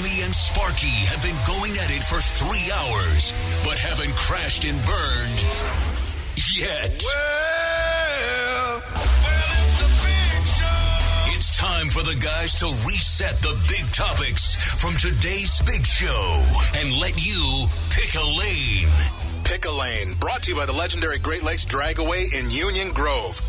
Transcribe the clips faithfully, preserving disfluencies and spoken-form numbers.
Rami and Sparky have been going at it for three hours, but haven't crashed and burned yet. Well, well, it's the big show. It's time for the guys to reset the big topics from today's big show and let you pick a lane. Pick a Lane, brought to you by the legendary Great Lakes Dragaway in Union Grove.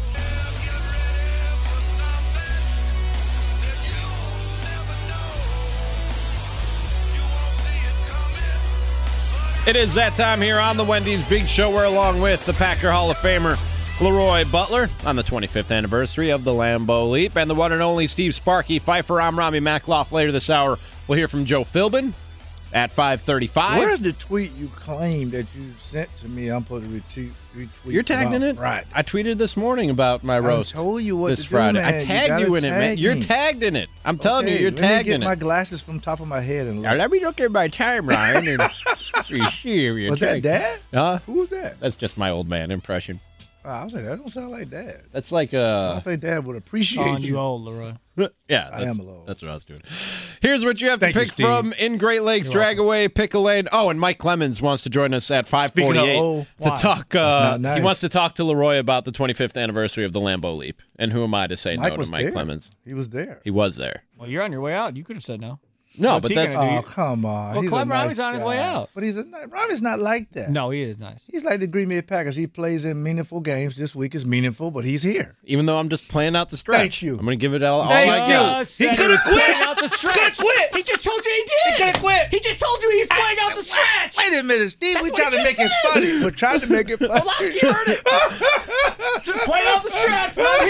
It is that time here on the Wendy's Big Show. We're along with the Packer Hall of Famer Leroy Butler on the twenty-fifth anniversary of the Lambeau Leap, and the one and only Steve Sparky Pfeiffer. I'm Rami Makloff. Later this hour, we'll hear from Joe Philbin at five thirty-five. Where's the tweet you claimed that you sent to me? I'm supposed to retweet. retweet You're tagged in it? Right. I tweeted this morning about my roast. I told you what this to Friday. do, man. I tagged you, you in it, man. tag You're me. tagged in it. I'm telling Okay, you, you're let tagged me get in my it. glasses from top of my head and look. Now, let me look at my timeline and you see if you're Was that tagged. Dad? Huh? Who was that? That's just my old man impression. Oh, I was like, that don't sound like Dad. That's like I uh don't think Dad would appreciate Calling you. you old, Leroy. yeah, I that's, am a little. that's what I was doing. Here's what you have Thank to you, pick Steve. from in Great Lakes Dragaway, Pick a Lane. Oh, and Mike Clemens wants to join us at five Speaking of forty-eight old, to why? talk. Uh, not nice. He wants to talk to Leroy about the twenty-fifth anniversary of the Lambeau Leap. And who am I to say Mike no was to Mike there. Clemens? He was there. He was there. Well, you're on your way out. You could have said no. No, What's but he that's gonna do? Oh, come on. Well, He's Clem a nice Rami's on his way guy. out. But he's a ni- Rami's not like that. No, he is nice. He's like the Green Bay Packers. He plays in meaningful games. This week is meaningful, but he's here. even though I'm just playing out the stretch. Thank you. I'm going to give it all, all Thank I you. got. Uh, said could've was quit. playing out the stretch. Could've quit. He just told you he did. He could've quit. He just told you he's playing out the stretch. Wait a minute, Steve. That's we what trying he to make just it said. funny. We're trying to make it funny. Pulaski heard it. Just playing out the stretch. I'm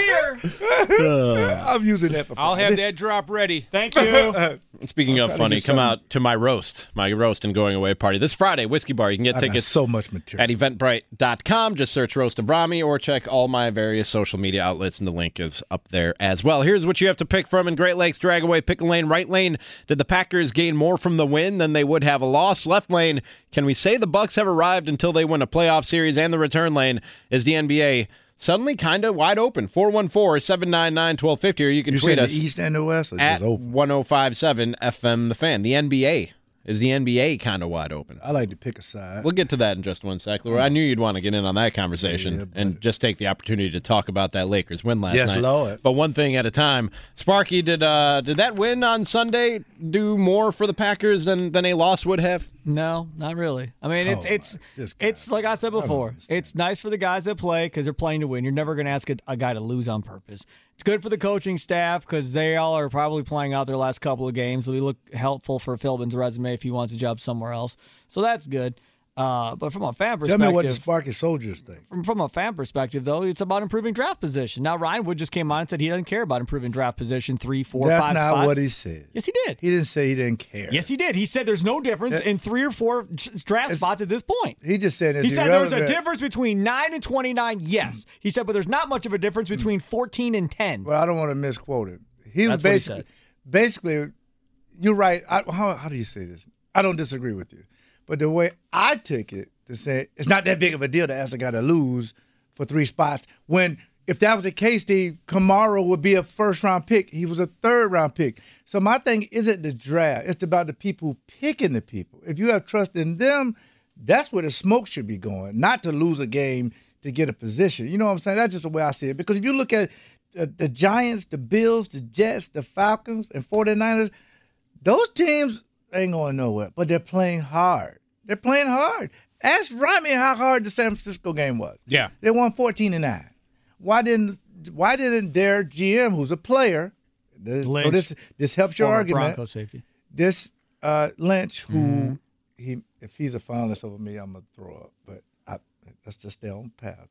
here. I'm using that for fun. I'll have that drop ready. Thank you. Speaking of trying to funny, get come some- out to my roast, my roast and going away party this Friday, Whiskey Bar. You can get I got tickets so much material. at eventbrite dot com. Just search Roast of Rami or check all my various social media outlets, and the link is up there as well. Here's what you have to pick from in Great Lakes Dragaway. Pick a lane. Right lane, did the Packers gain more from the win than they would have a loss? Left lane, can we say the Bucks have arrived until they win a playoff series? And the return lane, is the N B A suddenly kind of wide open? four one four, seven nine nine, one two five zero, or you can You tweet saying us the East and the West or at just open? one oh five point seven F M The Fan. The N B A. Is the N B A kind of wide open? I like to pick a side. We'll get to that in just one sec. Leroy, I knew you'd want to get in on that conversation Yeah, and just take the opportunity to talk about that Lakers win last Yes, night. Lord. But one thing at a time. Sparky, did uh, did that win on Sunday do more for the Packers than, than a loss would have? No, not really. I mean, it's Oh, it's my- this guy. it's like I said don't before. understand. It's nice for the guys that play because they're playing to win. You're never going to ask a, a guy to lose on purpose. It's good for the coaching staff because they all are probably playing out their last couple of games. It'll look helpful for Philbin's resume if he wants a job somewhere else. So that's good. Uh, but from a fan Tell perspective, me what the Sparky Soldiers think. from, from a fan perspective, though, it's about improving draft position. Now, Ryan Wood just came on and said he doesn't care about improving draft position three, four, That's five not spots. what he said. Yes, he did. He didn't say he didn't care. Yes, he did. He said there's no difference in three or four j- draft It's- spots at this point. He just said it's He said there's a irrelevant. difference between nine and twenty-nine, yes. He said, but there's not much of a difference between fourteen and ten. Well, I don't want to misquote it. He was That's what he basically, said. basically, you're right. I, how, how do you say this? I don't disagree with you. But the way I took it to say it's not that big of a deal to ask a guy to lose for three spots when if that was the case, Steve, Kamara would be a first-round pick. He was a third-round pick. So my thing isn't the draft. It's about the people picking the people. If you have trust in them, that's where the smoke should be going, not to lose a game to get a position. You know what I'm saying? That's just the way I see it. Because if you look at the, the Giants, the Bills, the Jets, the Falcons, and 49ers, those teams ain't going nowhere, but they're playing hard. They're playing hard. Ask Rami how hard the San Francisco game was. Yeah. They won fourteen to nine. Why didn't Why didn't their G M, who's a player, this, so Lynch, this this helps your Former argument. Broncos safety. This uh, Lynch, who Mm-hmm. he if he's a finalist over me, I'm gonna throw up. But I, let's just stay on path.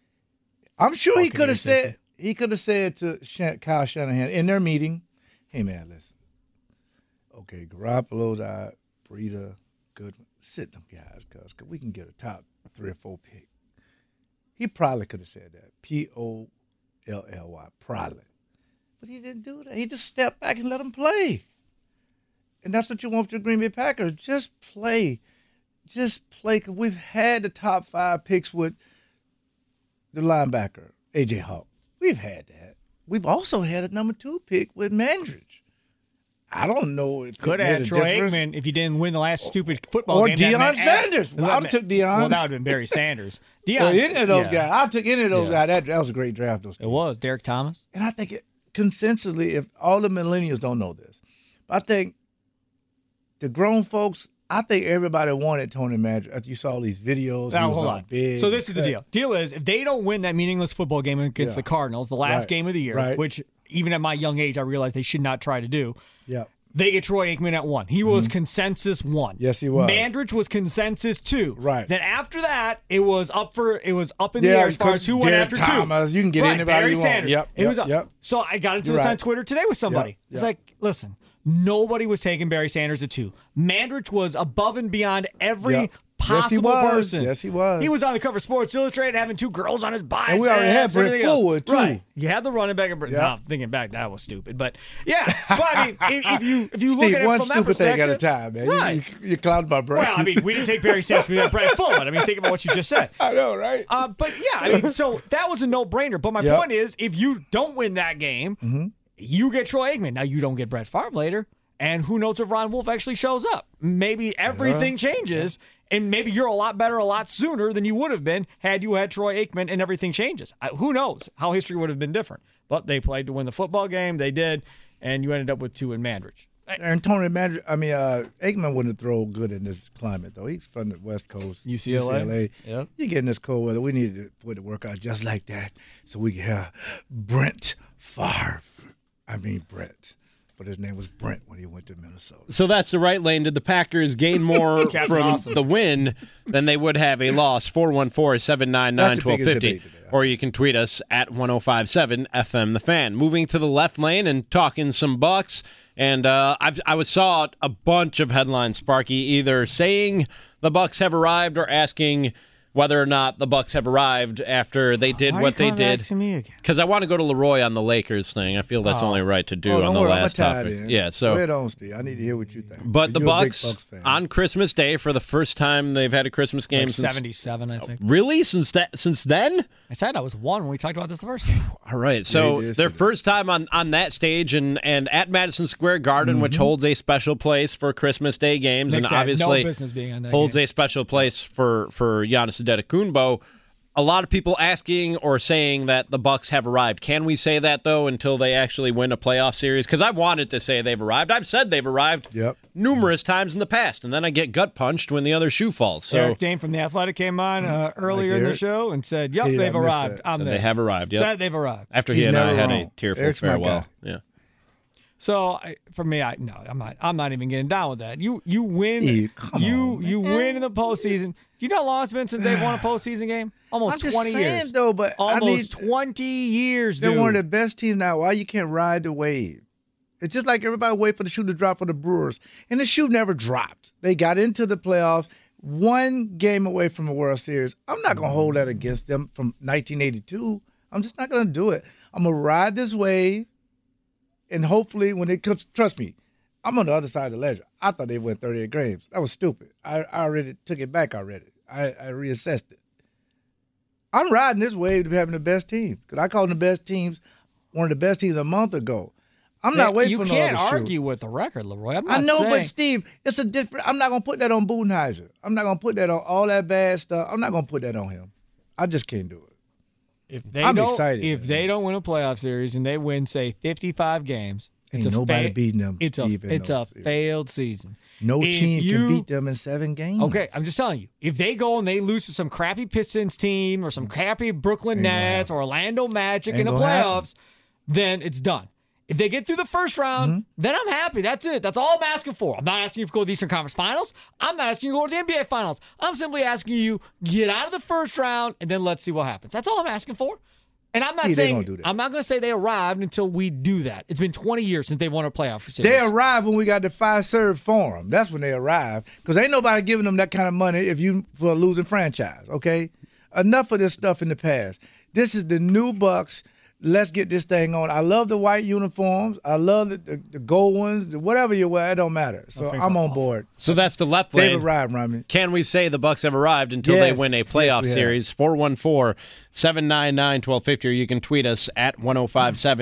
I'm sure he Buccaneers could have said safety. he could have said to Shan- Kyle Shanahan in their meeting, "Hey man, listen. Okay, Garoppolo's out, Breida, Goodwin, sit them guys, cause we can get a top three or four pick." He probably could have said that. P O L L Y, probably. But he didn't do that. He just stepped back and let them play. And that's what you want for the Green Bay Packers. Just play. Just play. Because we've had the top five picks with the linebacker, A J Hawk. We've had that. We've also had a number two pick with Mandridge. I don't know. If Could it have made had a Troy difference. Aikman if you didn't win the last stupid football Or game. That Deion meant- Sanders. that I meant- took Deion. Well, that would have been Barry Sanders. Deion. Or any of those yeah. guys. I took any of those Yeah. guys. That, that was a great draft. Those It was Derek Thomas. And I think it, consensually, if all the millennials don't know this, I think the grown folks, I think everybody wanted Tony Manziel. After you saw all these videos, Now, he was hold all on. big. So this is the deal. Deal is if they don't win that meaningless football game against Yeah. the Cardinals, the last Right. game of the year, Right. which even at my young age I realized they should not try to do. Yeah. They get Troy Aikman at one. He was consensus one. Mm-hmm. Yes, he was. Mandridge was consensus two. Right. Then after that, it was up for it was up in the Yeah, air as far as who went Derek after Thomas, two. you can get right, anybody Barry you want. Sanders. Yep, It was yep, up. yep. So I got into You're this on right. Twitter today with somebody. Yep, It's yep. like, listen, nobody was taking Barry Sanders at two. Mandridge was above and beyond every Yep. Yes, he possible was. person. Yes, he was. He was on the cover of Sports Illustrated having two girls on his biceps. And we already had Brent everything else. Fullwood, too. Right. You had the running back. And, Yep. no, thinking back, that was stupid. But yeah, but I mean, if, if you if you look Steve, at it one from that stupid thing at a perspective- time, man. Right. You, you, you clouded my brain. Well, I mean, we didn't take Barry Sanders. We had Brett Fullwood. I mean, think about what you just said. I know, right? Uh, but yeah, I mean, so that was a no-brainer. But my Yep. point is, if you don't win that game, Mm-hmm. you get Troy Aikman. Now you don't get Brett Favre later, and who knows if Ron Wolf actually shows up? Maybe everything changes, and maybe you're a lot better a lot sooner than you would have been had you had Troy Aikman, and everything changes. I, who knows how history would have been different? But they played to win the football game. They did, and you ended up with two in Mandridge. And Tony Manziel, I mean, uh, Aikman wouldn't throw good in this climate, though. He's from the West Coast. U C L A. U C L A. Yep. You get in this cold weather. We needed it for it to work out just like that so we could have Brent Favre. I mean, Brett. But his name was Brent when he went to Minnesota. So that's the right lane. Did the Packers gain more Captain from Awesome. the win than they would have a loss? four one four, seven nine nine, That's the one two biggest five zero. debate today. Or you can tweet us at one oh five seven F M The Fan. Moving to the left lane and talking some Bucks. And uh, I've, I was saw a bunch of headlines, Sparky, either saying the Bucks have arrived or asking whether or not the Bucks have arrived after they did Why are what you they coming back did. to me again? Because I want to go to Leroy on the Lakers thing. I feel that's Oh. only right to do Oh, on don't the worry, I'm last a tie topic. in. Yeah, so. Go ahead on, Steve. I need to hear what you think. But the You're a big Bucks, Bucks fan. on Christmas Day for the first time they've had a Christmas game Like since seventy-seven, I think. really since that since then. I said I was one when we talked about this the first time. All right, so Yeah, it is, their it is. first time on, on that stage and, and at Madison Square Garden, which holds a special place for Christmas Day games, Knicks and had obviously no business being on that holds game. a special place for for Giannis Antetokounmpo. A lot of people asking or saying that the Bucks have arrived. Can we say that though until they actually win a playoff series? Because I've wanted to say they've arrived. I've said they've arrived Yep. numerous times in the past, and then I get gut punched when the other shoe falls. So Eric Dane from The Athletic came on uh, earlier in the Eric? show and said, yep, He did, they've I missed arrived. that. I'm So there. they have arrived. Yep. Said they've arrived. After he He's and I never had wrong. a tearful Eric's my farewell. guy. Yeah. So I, for me, I no, I'm not. I'm not even getting down with that. You you win. Steve, come you on, you man. win in the postseason. Do you know how long it's been since they've won a postseason game? Almost I'm just twenty saying, years. though, but I almost mean, twenty years, they're dude. one of the best teams now. Why you can't ride the wave? It's just like everybody wait for the shoe to drop for the Brewers, and the shoe never dropped. They got into the playoffs, one game away from a World Series. I'm not gonna hold that against them from nineteen eighty-two. I'm just not gonna do it. I'm gonna ride this wave, and hopefully, when it comes, trust me, I'm on the other side of the ledger. I thought they went thirty-eight games. That was stupid. I, I already took it back already. I, I reassessed it. I'm riding this wave to having the best team because I called them the best teams, one of the best teams a month ago. I'm not waiting you for no can't other shoe. argue with the record, Leroy. I'm not I know, saying, but Steve, it's a different. I'm not gonna put that on Budenheiser. I'm not gonna put that on all that bad stuff. I'm not gonna put that on him. I just can't do it. if they I'm don't, excited, if man. they don't win a playoff series and they win, say, fifty-five games, Ain't it's a nobody fa- beating them, It's a Steve, in it's a those series. failed season. No If team you- can beat them in seven games. Okay, I'm just telling you. If they go and they lose to some crappy Pistons team or some crappy Brooklyn Ain't gonna Nets or Orlando Magic Ain't in the gonna happen. playoffs, then it's done. If they get through the first round, Mm-hmm. then I'm happy. That's it. That's all I'm asking for. I'm not asking you to go to the Eastern Conference Finals. I'm not asking you to go to the N B A Finals. I'm simply asking you get out of the first round and then let's see what happens. That's all I'm asking for. And I'm not See, they saying gonna do that. I'm not going to say they arrived until we do that. It's been twenty years since they won a playoff series. They arrived when we got the five serve forum. That's when they arrived. Because ain't nobody giving them that kind of money if you for a losing franchise, okay? Enough of this stuff in the past. This is the new Bucks. Let's get this thing on. I love the white uniforms. I love the, the, the gold ones. The, whatever you wear, it don't matter. So things I'm are on awful. board. So that's the left They've lane. arrived, Rami. Can we say the Bucks have arrived until Yes. they win a Yes, playoff we have. series? four one four, seven nine nine, one two five zero, or you can tweet us at one oh five seven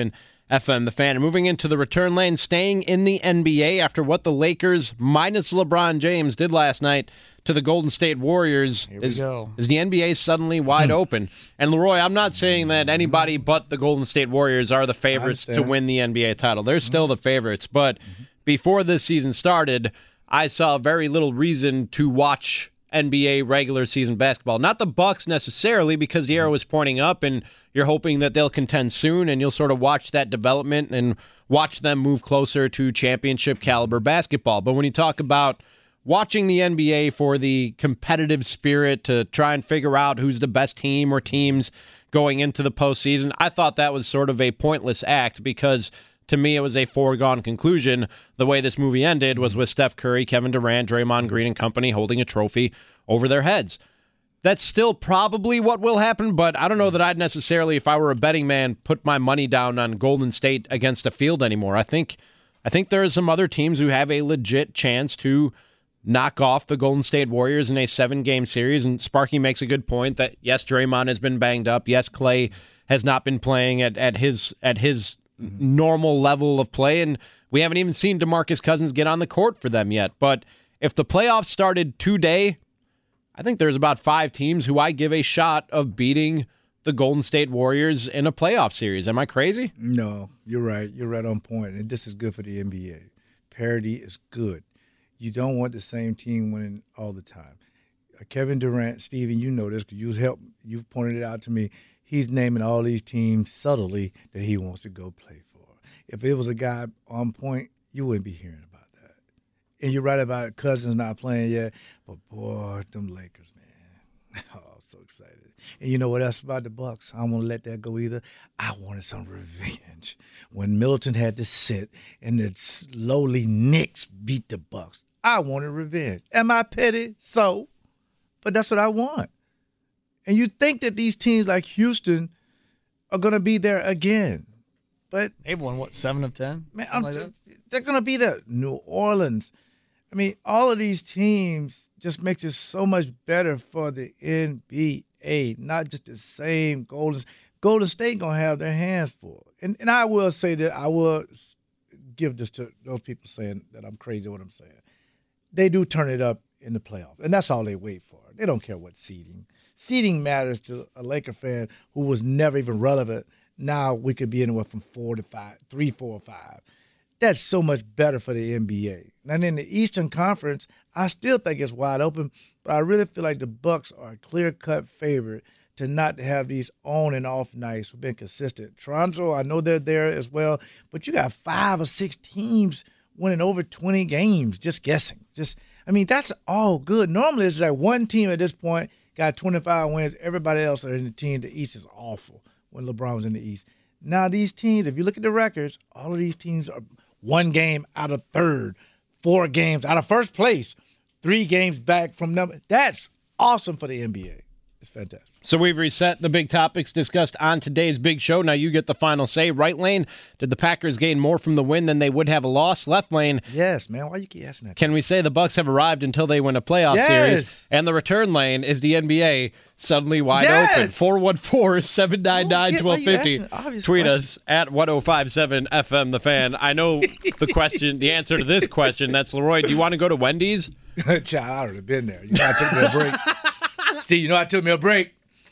F M, the fan. And moving into the return lane, staying in the N B A after what the Lakers, minus LeBron James, did last night to the Golden State Warriors. Here we is, go. is the N B A suddenly wide open? And Leroy, I'm not saying that anybody but the Golden State Warriors are the favorites to win the N B A title. They're still the favorites. But before this season started, I saw very little reason to watch N B A regular season basketball. Not the Bucks necessarily, because the arrow is pointing up and you're hoping that they'll contend soon, and you'll sort of watch that development and watch them move closer to championship caliber basketball. But when you talk about watching the N B A for the competitive spirit to try and figure out who's the best team or teams going into the postseason, I thought that was sort of a pointless act, because to me, it was a foregone conclusion. The way this movie ended was with Steph Curry, Kevin Durant, Draymond Green, and company holding a trophy over their heads. That's still probably what will happen, but I don't know that I'd necessarily, if I were a betting man, put my money down on Golden State against a field anymore. I think, I think there are some other teams who have a legit chance to knock off the Golden State Warriors in a seven-game series, and Sparky makes a good point that, yes, Draymond has been banged up. Yes, Clay has not been playing at, at his at his normal level of play, and we haven't even seen DeMarcus Cousins get on the court for them yet. But if the playoffs started today, I think there's about five teams who I give a shot of beating the Golden State Warriors in a playoff series. Am I crazy? No, you're right. You're right on point, and this is good for the N B A. Parity is good. You don't want the same team winning all the time. Uh, Kevin Durant, Steven, you know this because you helped. You've pointed it out to me. He's naming all these teams subtly that he wants to go play for. If it was a guy on point, you wouldn't be hearing about that. And you're right about Cousins not playing yet, but boy, them Lakers, man. Oh, I'm so excited. And you know what else about the Bucks? I don't want to let that go either. I wanted some revenge. When Middleton had to sit and the lowly Knicks beat the Bucks, I wanted revenge. Am I petty? So. But that's what I want. And you think that these teams like Houston are going to be there again. But They've won, what, seven of ten? Man, I'm like t- that? they're going to be there. New Orleans. I mean, all of these teams just makes it so much better for the N B A, not just the same Golden Golden State going to have their hands full. And and I will say that I will give this to those people saying that I'm crazy what I'm saying. They do turn it up in the playoffs, and that's all they wait for. They don't care what seeding. Seeding matters to a Laker fan who was never even relevant. Now we could be anywhere from four to five, three, four, five. That's so much better for the N B A. And in the Eastern Conference, I still think it's wide open, but I really feel like the Bucks are a clear-cut favorite to not have these on and off nights who've been consistent. Toronto, I know they're there as well, but you got five or six teams winning over twenty games, just guessing. Just, I mean, that's all good. Normally it's like one team at this point got twenty-five wins. Everybody else are in the team. The East is awful when LeBron was in the East. Now these teams, if you look at the records, all of these teams are one game out of third, four games out of first place, three games back from number. That's awesome for the N B A. It's fantastic. So we've reset the big topics discussed on today's big show. Now you get the final say. Right lane, did the Packers gain more from the win than they would have a loss? Left lane, Yes, man. Why you keep asking that? can we say the Bucks have arrived until they win a playoff Yes. series? And the return lane, is the N B A suddenly wide Yes. open? four one four, seven nine nine, Oh, yeah, why one two you five zero. asking obvious Tweet questions? us at one oh five seven F M The Fan. I know the question, the answer to this question. That's Leroy. Do you want to go to Wendy's? Child, I already been there. You know I took me a break. Steve, you know I took me a break.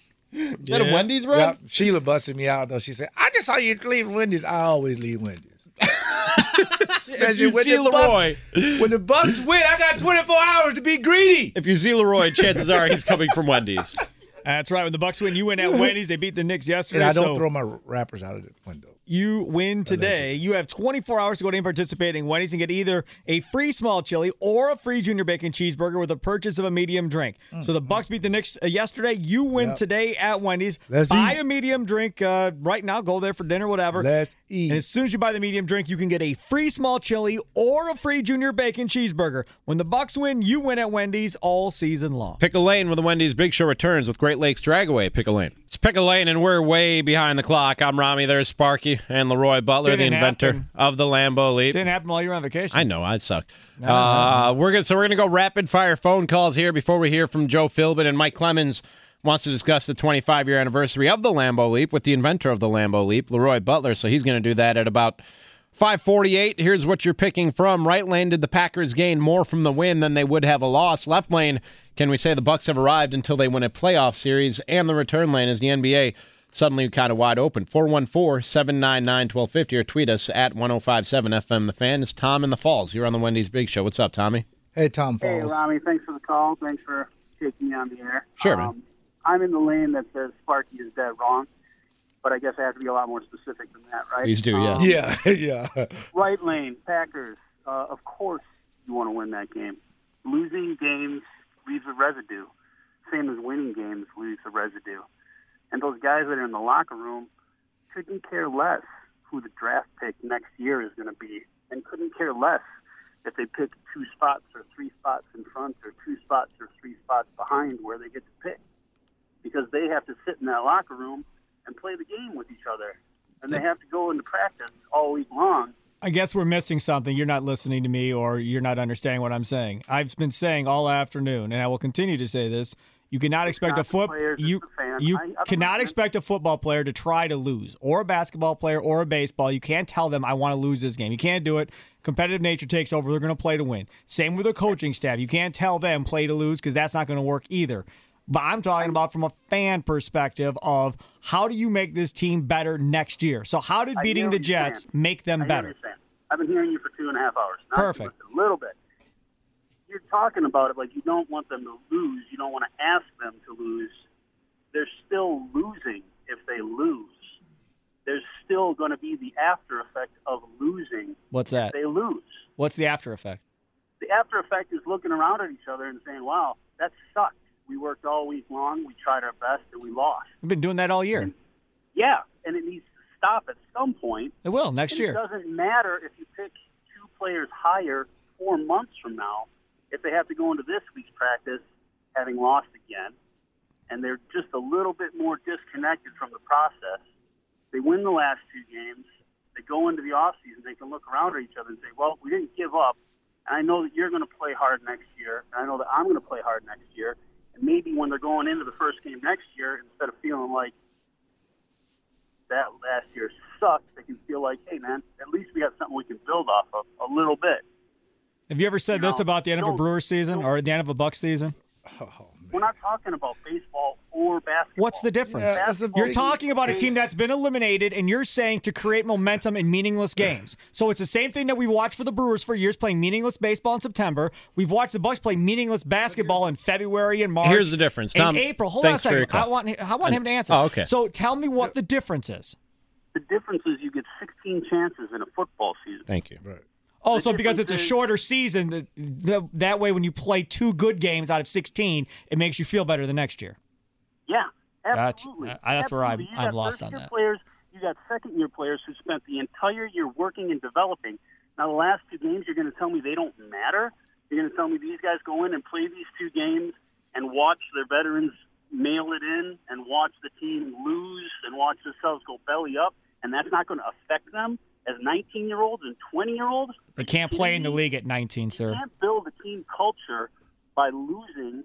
Is that a Wendy's, bro? Yep. Sheila busted me out, though. She said, I just saw you leave Wendy's. I always leave Wendy's. If you when see the Leroy, Bucks, when the Bucks win, I got twenty-four hours to be greedy. if you see Leroy, chances are he's coming from Wendy's. That's right. When the Bucks win, you win at Wendy's. They beat the Knicks yesterday. And I don't so throw my wrappers out of the window. you win today. You have twenty-four hours to go to and participate in Wendy's and get either a free small chili or a free junior bacon cheeseburger with a purchase of a medium drink. So the Bucks beat the Knicks uh, yesterday. You win Yep. today at Wendy's. Let's buy eat. a medium drink uh, right now. Go there for dinner, whatever. Let's eat. And as soon as you buy the medium drink, you can get a free small chili or a free junior bacon cheeseburger. When the Bucks win, you win at Wendy's all season long. Pick a lane when the Wendy's Big Show returns with Great Lakes Dragaway. Pick a lane. It's Pick a Lane, and we're way behind the clock. I'm Rami. There's Sparky and Leroy Butler, Didn't the inventor happen. of the Lambo Leap. Didn't happen while you were on vacation. I know, I suck. Uh, we're gonna so we're gonna go rapid fire phone calls here before we hear from Joe Philbin and Mike Clemens wants to discuss the twenty-five-year anniversary of the Lambeau Leap with the inventor of the Lambeau Leap, Leroy Butler. So he's going to do that at about five forty-eight. Here's what you're picking from. Right lane, did the Packers gain more from the win than they would have a loss? Left lane, can we say the Bucs have arrived until they win a playoff series? And the return lane is the N B A suddenly kind of wide open. four one four, seven nine nine, one two five zero or tweet us at ten fifty-seven F M The Fan. It's Tom in the Falls. You're on the Wendy's Big Show. What's up, Tommy? Hey, Tom Falls. Hey, Rami. Thanks for the call. Thanks for taking me on the air. Sure, man. Um, I'm in the lane that says Sparky is dead wrong, but I guess I have to be a lot more specific than that, right? Please do, um, yeah. Yeah, yeah. Right lane, Packers. Uh, of course you want to win that game. Losing games leaves a residue. Same as winning games leaves a residue. And those guys that are in the locker room couldn't care less who the draft pick next year is going to be, and couldn't care less if they pick two spots or three spots in front or two spots or three spots behind where they get to pick, because they have to sit in that locker room and play the game with each other, and they have to go into practice all week long. I guess we're missing something. You're not listening to me, or you're not understanding what I'm saying. I've been saying all afternoon, and I will continue to say this. You cannot expect a foot. You you cannot expect a football player to try to lose, or a basketball player, or a baseball. You can't tell them, I want to lose this game. You can't do it. Competitive nature takes over. They're going to play to win. Same with the coaching staff. You can't tell them play to lose, because that's not going to work either. But I'm talking about from a fan perspective of how do you make this team better next year? So how did beating the Jets make them better? I've been hearing you for two and a half hours. Not Perfect. A little bit. You're talking about it like you don't want them to lose. You don't want to ask them to lose. They're still losing if they lose. There's still going to be the after effect of losing. What's that? If they lose. What's the after effect? The after effect is looking around at each other and saying, wow, that sucked. We worked all week long. We tried our best, and we lost. We've been doing that all year. And, yeah, and it needs to stop at some point. It will next and year. It doesn't matter if you pick two players higher four months from now if they have to go into this week's practice having lost again, and they're just a little bit more disconnected from the process. They win the last two games. They go into the offseason. They can look around at each other and say, well, we didn't give up, and I know that you're going to play hard next year, and I know that I'm going to play hard next year. And maybe when they're going into the first game next year, instead of feeling like that last year sucked, they can feel like, hey, man, at least we got something we can build off of a little bit. Have you ever said You this know, about the end of a don't- Brewers season or the end of a Bucs season? We're not talking about baseball or basketball. What's the difference? Yeah, that's the You're big- talking about a team that's been eliminated, and you're saying to create momentum in meaningless games. So it's the same thing that we watched for the Brewers for years, playing meaningless baseball in September. We've watched the Bucs play meaningless basketball in February and March. Here's the difference, Tom. In April. Hold thanks on for a your second. call. I want, I want him to answer. Oh, okay. So tell me what the difference is. The difference is you get sixteen chances in a football season. Thank you. Right. Oh, The so because it's a difference is- shorter season, the, the, that way when you play two good games out of sixteen, it makes you feel better the next year. Yeah, Gotcha. absolutely. Uh, that's where I'm- Absolutely. You I'm got lost on first-year that. Players, you got second-year players who spent the entire year working and developing. Now, the last two games, you're going to tell me they don't matter? You're going to tell me these guys go in and play these two games and watch their veterans mail it in and watch the team lose and watch themselves go belly up, and that's not going to affect them as nineteen-year-olds and twenty-year-olds? They can't play in the league at nineteen, sir. You can't build a team culture by losing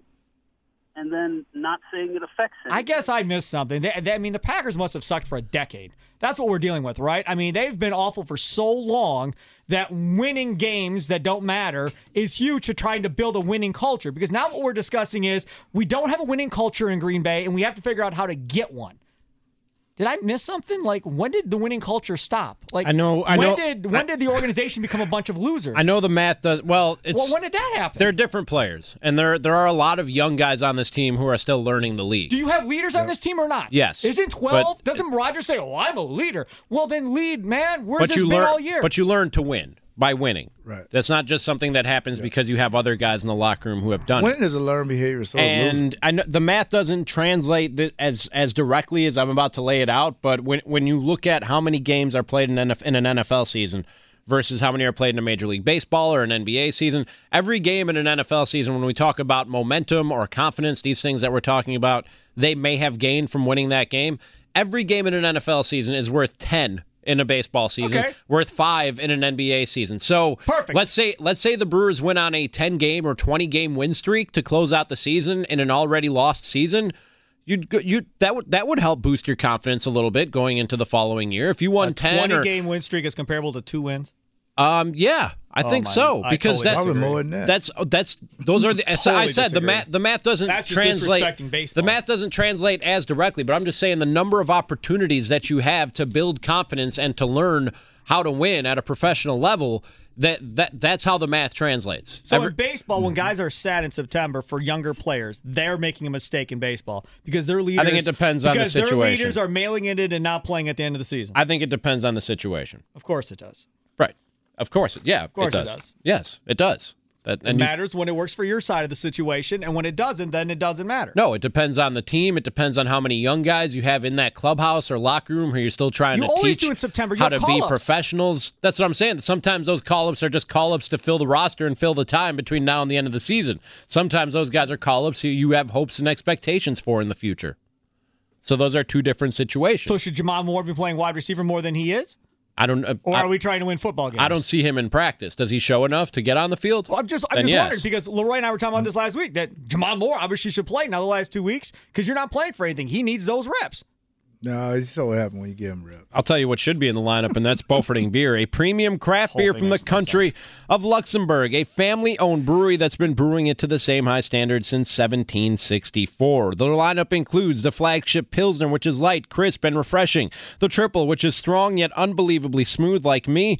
and then not saying it affects it. I guess I missed something. They, they, I mean, the Packers must have sucked for a decade. That's what we're dealing with, right? I mean, they've been awful for so long that winning games that don't matter is huge to trying to build a winning culture. Because now what we're discussing is we don't have a winning culture in Green Bay, and we have to figure out how to get one. Did I miss something? Like, when did the winning culture stop? Like, I know- I when know- did when I- did the organization become a bunch of losers? I know the math does well. It's Well, when did that happen? they're different players, and there there are a lot of young guys on this team who are still learning the league. Do you have leaders on this team or not? Yes, Isn't twelve? but- Doesn't Rodgers say, "Oh, I'm a leader"? Well, then lead, man. Where's but this you been learn, all year? but you learn to win by winning. Right. That's not just something that happens because you have other guys in the locker room who have done it. Winning is a learned behavior. So losing- And I know the math doesn't translate th- as as directly as I'm about to lay it out, but when when you look at how many games are played in, N F, in an N F L season versus how many are played in a Major League Baseball or an N B A season, every game in an N F L season, when we talk about momentum or confidence, these things that we're talking about, they may have gained from winning that game. Every game in an N F L season is worth ten in a baseball season, Okay. worth five in an N B A season. So Perfect. let's say let's say the Brewers went on a ten game or twenty game win streak to close out the season in an already lost season. You'd go- you that would that would help boost your confidence a little bit going into the following year. If you won a ten twenty or game win streak is comparable to two wins. um yeah, I Oh, think my- so I because totally that's Probably disagree. more than that. that's that's those are the as I Totally said the disagree. math the math doesn't That's just translate disrespecting baseball. the math doesn't translate as directly, but I'm just saying the number of opportunities that you have to build confidence and to learn how to win at a professional level, that that that's how the math translates. So Every- in baseball, when guys are sad in September for younger players, they're making a mistake in baseball because their leaders. I think it depends on the because their situation. leaders are mailing it in and not playing at the end of the season. I think it depends on the situation. Of course, it does. Right. Of course. Yeah. Of course it it does. does. Yes, it does. That It and you- matters when it works for your side of the situation, and when it doesn't, then it doesn't matter. No, it depends on the team. It depends on how many young guys you have in that clubhouse or locker room who you're still trying You to always teach do in September. You how have to be call-ups. professionals. That's what I'm saying. Sometimes those call-ups are just call-ups to fill the roster and fill the time between now and the end of the season. Sometimes those guys are call-ups who you have hopes and expectations for in the future. So those are two different situations. So should Jamal Moore be playing wide receiver more than he is? I don't. Uh, Or I, are we trying to win football games? I don't see him in practice. Does he show enough to get on the field? Well, I'm just, I'm Then just yes. wondering because Leroy and I were talking about this last week that Jamal Moore obviously should play now the last two weeks because you're not playing for anything. He needs those reps. No, it's so happen when you give him rep. I'll tell you what should be in the lineup, and that's Beauforting Beer, a premium craft Whole beer thing from the makes no country sense. of Luxembourg, a family-owned brewery that's been brewing it to the same high standard since seventeen sixty-four. The lineup includes the flagship Pilsner, which is light, crisp, and refreshing. The Triple, which is strong yet unbelievably smooth like me.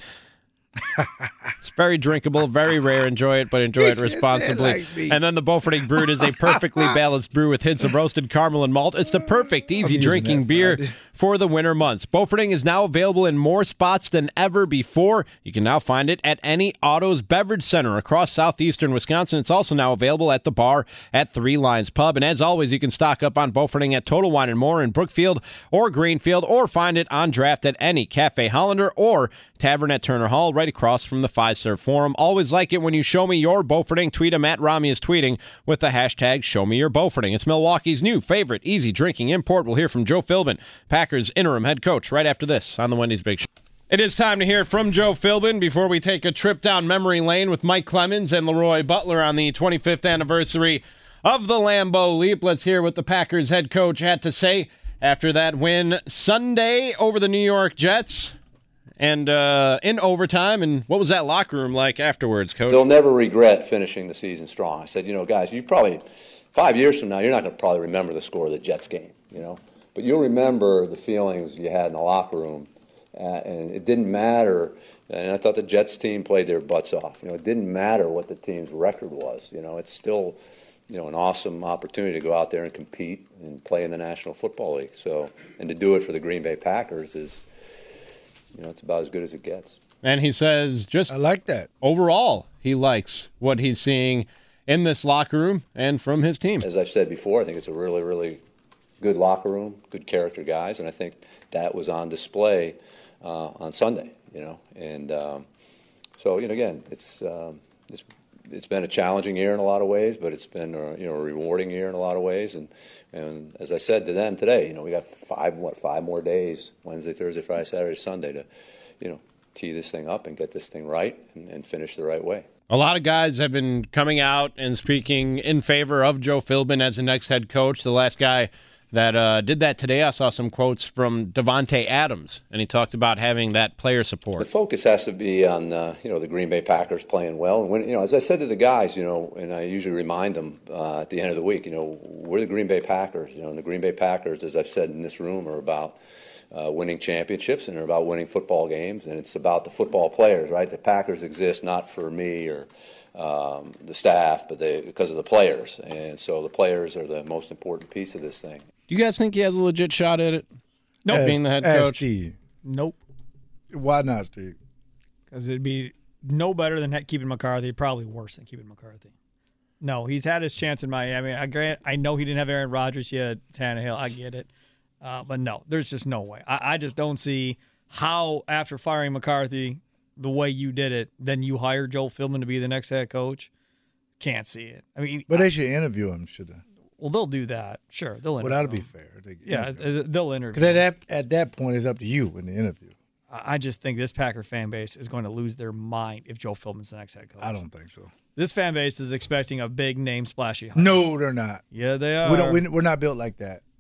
It's very drinkable, very rare. Enjoy it, but enjoy it He just said responsibly. like me. And then the Beauforting Brewed is a perfectly balanced brew with hints of roasted caramel and malt. It's the perfect, easy using drinking that beer Friday. for the winter months. Beauforting is now available in more spots than ever before. You can now find it at any Otto's Beverage Center across southeastern Wisconsin. It's also now available at the bar at Three Lions Pub. And as always, you can stock up on Beauforting at Total Wine and More in Brookfield or Greenfield, or find it on draft at any Cafe Hollander or Tavern at Turner Hall, right across from the Fiserv Forum. Always like it when you show me your Beauforting. Tweet him at Rami is tweeting with the hashtag Show Me Your Beauforting. It's Milwaukee's new favorite easy drinking import. We'll hear from Joe Philbin, Packers interim head coach, right after this on the Wendy's Big Show. It is time to hear from Joe Philbin before we take a trip down memory lane with Mike Clemens and Leroy Butler on the twenty-fifth anniversary of the Lambeau Leap. Let's hear what the Packers head coach had to say after that win Sunday over the New York Jets. And uh, in overtime, and what was that locker room like afterwards, Coach? They'll never regret finishing the season strong. I said, you know, guys, you probably, five years from now, you're not going to probably remember the score of the Jets game, you know. But you'll remember the feelings you had in the locker room. Uh, and it didn't matter. And I thought the Jets team played their butts off. You know, it didn't matter what the team's record was. You know, it's still, you know, an awesome opportunity to go out there and compete and play in the National Football League. So, and to do it for the Green Bay Packers is, you know, it's about as good as it gets. And he says just I like that. overall, he likes what he's seeing in this locker room and from his team. As I've said before, I think it's a really, really good locker room, good character guys, and I think that was on display uh, on Sunday, you know. And um, so, you know, again, it's, um, it's it's been a challenging year in a lot of ways, but it's been a, you know, a rewarding year in a lot of ways. And and as I said to them today, you know, we got five what five more days: Wednesday, Thursday, Friday, Saturday, Sunday to, you know, tee this thing up and get this thing right and, and finish the right way. A lot of guys have been coming out and speaking in favor of Joe Philbin as the next head coach. The last guy that uh, did that today, I saw some quotes from Davante Adams, and he talked about having that player The support. focus has to be on uh, you know, the Green Bay Packers playing well, and when, you know, as I said to the guys, you know, and I usually remind them uh, at the end of the week, you know, we're the Green Bay Packers, you know, and the Green Bay Packers, as I've said in this room, are about uh, winning championships and they're about winning football games, and it's about the football players, right? The Packers exist not for me or um, the staff, but they because of the players, and so the players are the most important piece of this thing. Do you guys think he has a legit shot at it? Nope. Ask- Being the head ask coach? Steve. Nope. Why not, Steve? Because it'd be no better than keeping McCarthy, probably worse than keeping McCarthy. No, he's had his chance in Miami. I grant, I know he didn't have Aaron Rodgers. He had Tannehill. I get it. Uh, but no, there's just no way. I, I just don't see how, after firing McCarthy the way you did it, then you hire Joe Philbin to be the next head coach. Can't see it. I mean, But they should interview him, should they? well, they'll do that. Sure, they'll interview Well, that'll be him. fair. They can Yeah, interview. uh, they'll interview. Because at that, at that point, it's up to you in the interview. I I just think this Packer fan base is going to lose their mind if Joe Philbin's the next head coach. I don't think so. This fan base is expecting a big name splashy hire. No, they're not. Yeah, they are. We don't. We, we're not built like that.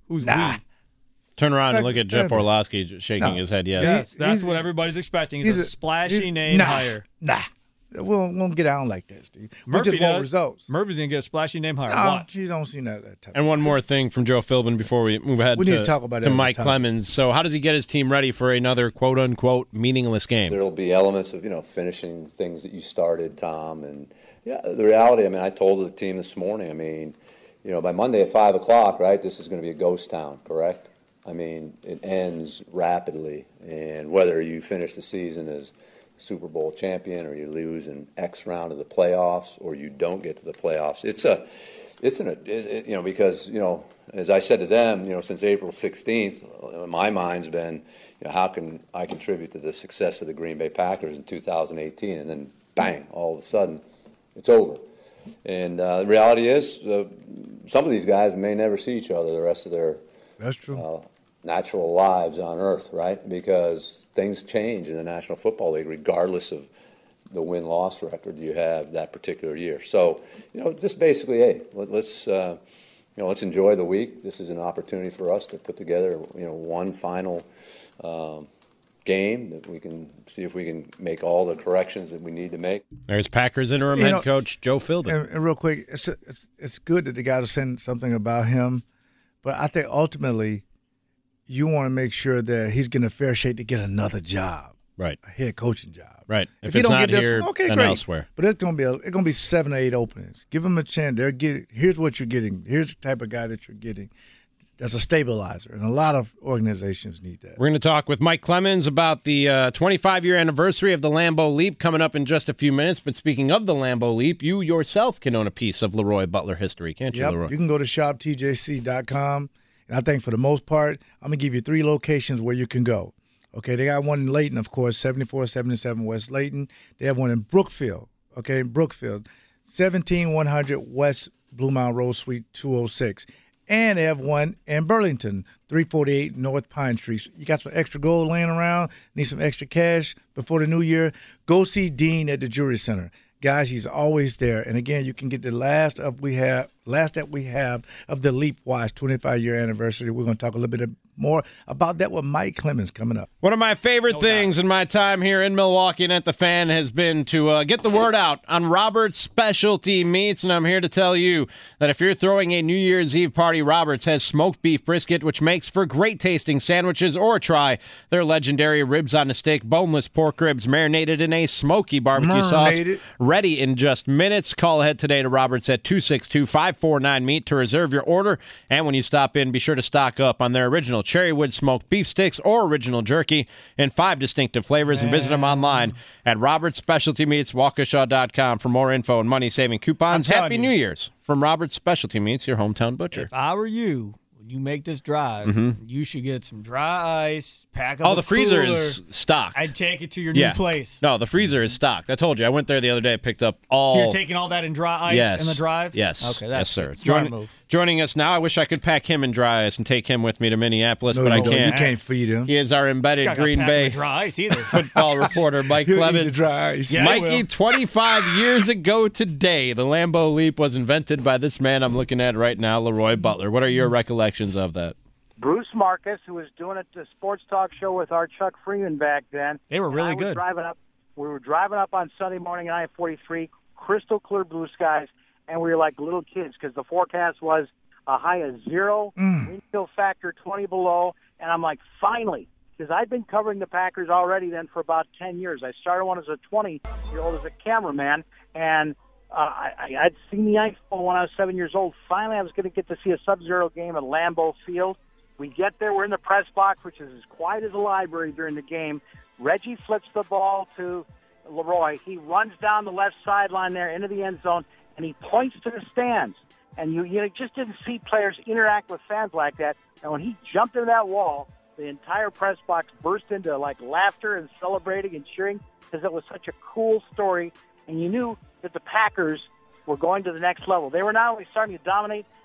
Who's Nah. we? Turn around and look at Jeff Nah. Orlowski shaking No. his head yes. Yes, He's- that's he's- what everybody's expecting. Is a, splashy he's- name nah, hire. Nah. We won't, won't get down like that, Steve. We Murphy just want does. results. Murphy's gonna get a splashy name hire. No, Watch. he don't see that, that type And one more thing from Joe Philbin before we move ahead We to, need to talk about to that Mike every time. Clemens. So how does he get his team ready for another quote-unquote meaningless game? There'll be elements of, you know, finishing things that you started, Tom. And, yeah, the reality, I mean, I told the team this morning, I mean, you know, by Monday at five o'clock, right, this is going to be a ghost town, correct? I mean, it ends rapidly. And whether you finish the season as Super Bowl champion or you lose in X round of the playoffs or you don't get to the playoffs, it's a, it's an, it, it, you know, because, you know, as I said to them, you know, since April sixteenth, my mind's been, you know, how can I contribute to the success of the Green Bay Packers in two thousand eighteen? And then bang, all of a sudden, it's over. And uh, the reality is, uh, some of these guys may never see each other the rest of their That's true. uh, natural lives on earth, right? Because things change in the National Football League regardless of the win-loss record you have that particular year. So, you know, just basically, hey, let, let's, uh, you know, let's enjoy the week. This is an opportunity for us to put together, you know, one final um, game that we can see if we can make all the corrections that we need to make. There's Packers interim You head know, coach Joe Philbin. And, and real quick, it's, it's it's good that they got to send something about him, but I think ultimately you want to make sure that he's getting a fair shake to get another job, Right. a head coaching job. Right. If, he it's don't not get this, here, okay, then great. elsewhere. But it's gonna be a, it's gonna be seven or eight openings. Give him a chance. They're getting. Here's what you're getting. Here's the type of guy that you're getting. That's a stabilizer, and a lot of organizations need that. We're going to talk with Mike Clemens about the uh, twenty-five-year anniversary of the Lambeau Leap coming up in just a few minutes. But speaking of the Lambeau Leap, you yourself can own a piece of Leroy Butler history, can't you, Yep, Leroy? you can go to shop T J C dot com, and I think for the most part, I'm gonna give you three locations where you can go. Okay, they got one in Layton, of course, seventy-four seventy-seven West Layton. They have one in Brookfield, okay, in Brookfield, seventeen one hundred West Blue Mountain Road, Suite two oh six. And they have one in Burlington, three forty-eight North Pine Street. You got some extra gold laying around, need some extra cash before the new year, go see Dean at the Jewelry Center. Guys, he's always there. And again, you can get the last of we have last that we have of the Leap Watch twenty-five year anniversary. We're going to talk a little bit more about that with Mike Clemens coming up. One of my favorite things in my time here in Milwaukee and at the Fan has been to uh, get the word out on Robert's Specialty Meats, and I'm here to tell you that if you're throwing a New Year's Eve party, Robert's has smoked beef brisket, which makes for great tasting sandwiches, or try their legendary ribs on a stick, boneless pork ribs marinated in a smoky barbecue Marinated. sauce, ready in just minutes. Call ahead today to Robert's at two six two, five four nine, meat to reserve your order, and when you stop in, be sure to stock up on their original cherrywood smoked beef sticks or original jerky in five distinctive flavors, and visit them online at Roberts Specialty Meats, Waukesha dot com for more info and money-saving coupons. I'm telling Happy you. New Year's from Roberts Specialty Meats, your hometown butcher. If I were you, when you make this drive, you should get some dry ice, pack up Oh, a the freezer cooler. is stocked. I'd take it to your yeah. new place. No, the freezer is stocked. I told you. I went there the other day, picked up all. So you're taking all that in dry ice yes. in the drive? Yes. Okay, that's yes, sir. a smart Join- move. Joining us now, I wish I could pack him in dry ice and take him with me to Minneapolis, No, but you I don't. can't. You can't feed him. He is our embedded Not gonna Green pack Bay with dry ice either. football reporter, Mike He'll eat the Clemens. dry ice. Yeah, I Mikey, will. twenty-five years ago today, the Lambeau Leap was invented by this man I'm looking at right now, Leroy Butler. What are your recollections of that? Bruce Marcus, who was doing it the sports talk show with our Chuck Freeman back then. They were And really I was good. Driving up, we were driving up on Sunday morning at I forty-three, crystal clear blue skies, and we were like little kids because the forecast was a high of zero, wind chill factor twenty below, and I'm like, finally, because I'd been covering the Packers already then for about ten years. I started one as a twenty-year-old as a cameraman, and uh, I, I'd seen the ice ball when I was seven years old. Finally, I was going to get to see a Sub-Zero game at Lambeau Field. We get there, we're in the press box, which is as quiet as a library during the game. Reggie flips the ball to Leroy. He runs down the left sideline there into the end zone, and he points to the stands. And you, you know, just didn't see players interact with fans like that. And when he jumped into that wall, the entire press box burst into, like, laughter and celebrating and cheering because it was such a cool story. And you knew that the Packers were going to the next level. They were not only starting to dominate,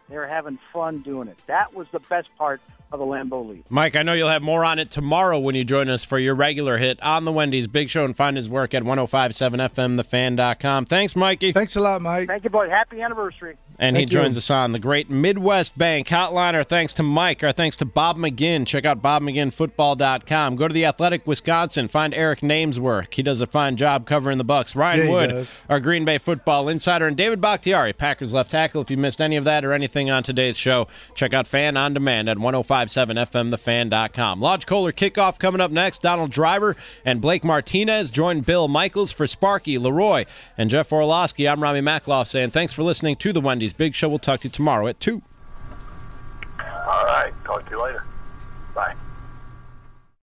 They were having fun doing it. That was the best part of the Lambeau Leap. Mike, I know you'll have more on it tomorrow when you join us for your regular hit on the Wendy's Big Show, and find his work at ten fifty-seven F M the fan dot com. Thanks, Mikey. Thanks a lot, Mike. Thank you, boy. Happy anniversary. And Thank he joins you. us on the great Midwest Bank Hotline. Our thanks to Mike. Our thanks to Bob McGinn. Check out bob mcginn football dot com. Go to the Athletic Wisconsin. Find Eric Name's work. He does a fine job covering the Bucks. Ryan Yeah, he Wood, does. our Green Bay football insider, and David Bakhtiari, Packers left tackle. If you missed any of that or anything on today's show, check out Fan on Demand at ten fifty-seven F M the fan dot com. Lodge Kohler kickoff coming up next. Donald Driver and Blake Martinez join Bill Michaels for Sparky, Leroy, and Jeff Orlowski. I'm Rami Makloff saying thanks for listening to the Wendy's Big Show. We'll talk to you tomorrow at two. All right. Talk to you later.